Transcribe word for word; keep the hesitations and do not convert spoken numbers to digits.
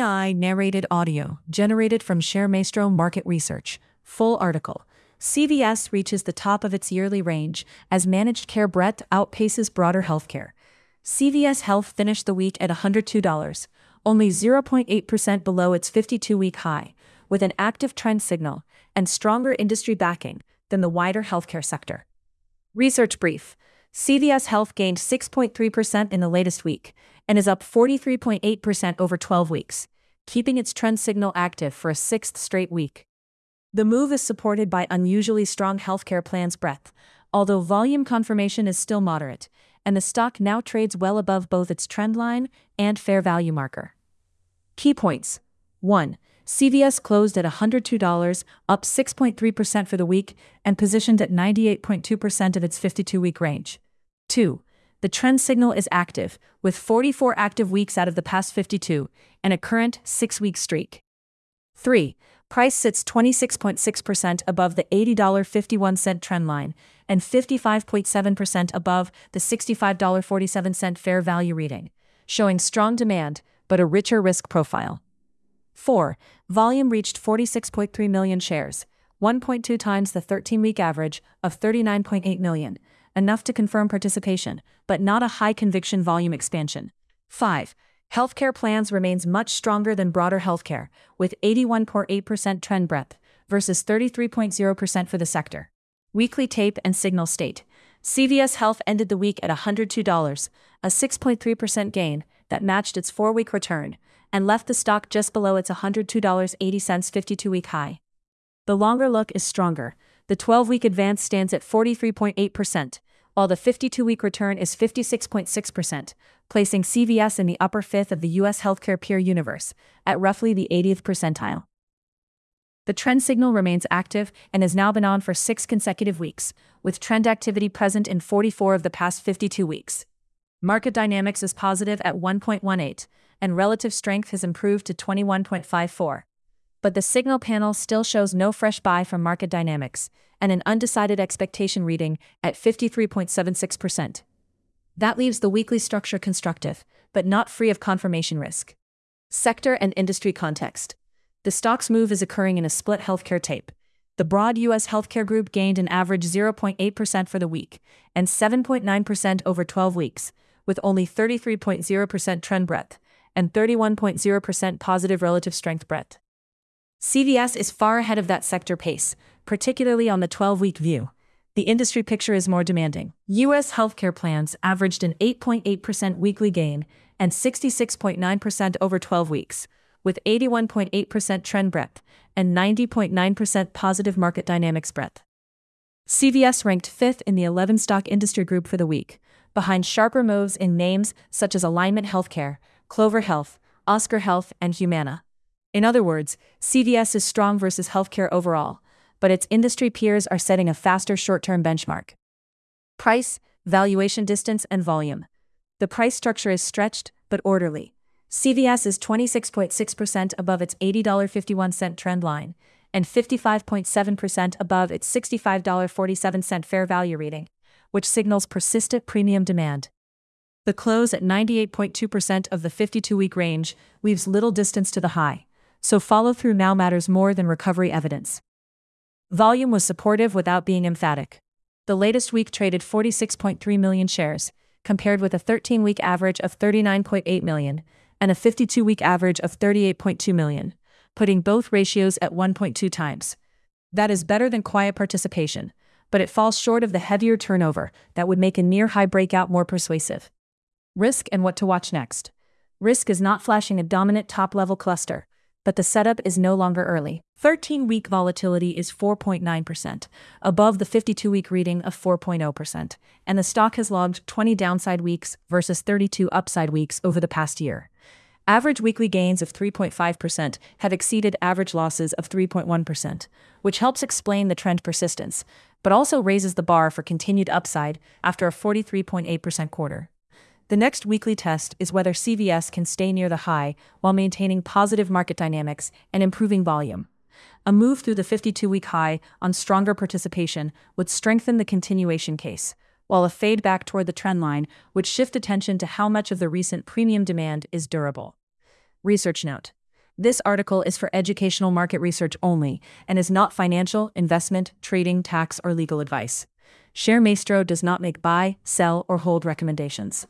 I narrated audio, generated from ShareMaestro Market Research. Full article. C V S reaches the top of its yearly range as managed care breadth outpaces broader healthcare. C V S Health finished the week at one hundred two dollars, only zero point eight percent below its fifty-two-week high, with an active trend signal and stronger industry backing than the wider healthcare sector. Research brief. C V S Health gained six point three percent in the latest week and is up forty-three point eight percent over twelve weeks, keeping its trend signal active for a sixth straight week. The move is supported by unusually strong healthcare plans breadth, although volume confirmation is still moderate, and the stock now trades well above both its trend line and fair value marker. Key points. one. C V S closed at one hundred two dollars, up six point three percent for the week, and positioned at ninety-eight point two percent of its fifty-two-week range. two. The trend signal is active, with forty-four active weeks out of the past fifty-two, and a current six-week streak. three. Price sits twenty-six point six percent above the eighty dollars and fifty-one cents trend line, and fifty-five point seven percent above the sixty-five dollars and forty-seven cents fair value reading, showing strong demand, but a richer risk profile. four. Volume reached forty-six point three million shares, one point two times the thirteen-week average of thirty-nine point eight million, enough to confirm participation, but not a high-conviction volume expansion. five. Healthcare plans remains much stronger than broader healthcare, with eighty-one point eight percent trend breadth versus thirty-three point zero percent for the sector. Weekly tape and signal state. C V S Health ended the week at one hundred two dollars, a six point three percent gain that matched its four-week return, and left the stock just below its one hundred two dollars and eighty cents fifty-two-week high. The longer look is stronger. The twelve-week advance stands at forty-three point eight percent, while the fifty-two-week return is fifty-six point six percent, placing C V S in the upper fifth of the U S healthcare peer universe, at roughly the eightieth percentile. The trend signal remains active and has now been on for six consecutive weeks, with trend activity present in forty-four of the past fifty-two weeks. Market dynamics is positive at one point one eight, and relative strength has improved to twenty-one point five four. But the signal panel still shows no fresh buy from market dynamics, and an undecided expectation reading at fifty-three point seven six percent. That leaves the weekly structure constructive, but not free of confirmation risk. Sector and industry context. The stock's move is occurring in a split healthcare tape. The broad U S healthcare group gained an average zero point eight percent for the week, and seven point nine percent over twelve weeks, with only thirty-three point zero percent trend breadth, and thirty-one point zero percent positive relative strength breadth. C V S is far ahead of that sector pace, particularly on the twelve-week view. The industry picture is more demanding. U S healthcare plans averaged an eight point eight percent weekly gain and sixty-six point nine percent over twelve weeks, with eighty-one point eight percent trend breadth and ninety point nine percent positive market dynamics breadth. C V S ranked fifth in the eleven stock industry group for the week, behind sharper moves in names such as Alignment Healthcare, Clover Health, Oscar Health, and Humana. In other words, C V S is strong versus healthcare overall, but its industry peers are setting a faster short-term benchmark. Price, valuation distance, and volume. The price structure is stretched, but orderly. C V S is twenty-six point six percent above its eighty dollars and fifty-one cents trend line, and fifty-five point seven percent above its sixty-five dollars and forty-seven cents fair value reading, which signals persistent premium demand. The close at ninety-eight point two percent of the fifty-two-week range leaves little distance to the high, so follow-through now matters more than recovery evidence. Volume was supportive without being emphatic. The latest week traded forty-six point three million shares, compared with a thirteen-week average of thirty-nine point eight million and a fifty-two-week average of thirty-eight point two million, putting both ratios at one point two times. That is better than quiet participation, but it falls short of the heavier turnover that would make a near-high breakout more persuasive. Risk and what to watch next. Risk is not flashing a dominant top-level cluster, but the setup is no longer early. thirteen-week volatility is four point nine percent, above the fifty-two-week reading of four point zero percent, and the stock has logged twenty downside weeks versus thirty-two upside weeks over the past year. Average weekly gains of three point five percent have exceeded average losses of three point one percent, which helps explain the trend persistence, but also raises the bar for continued upside after a forty-three point eight percent quarter. The next weekly test is whether C V S can stay near the high while maintaining positive market dynamics and improving volume. A move through the fifty-two-week high on stronger participation would strengthen the continuation case, while a fade back toward the trend line would shift attention to how much of the recent premium demand is durable. Research note. This article is for educational market research only and is not financial, investment, trading, tax, or legal advice. ShareMaestro does not make buy, sell, or hold recommendations.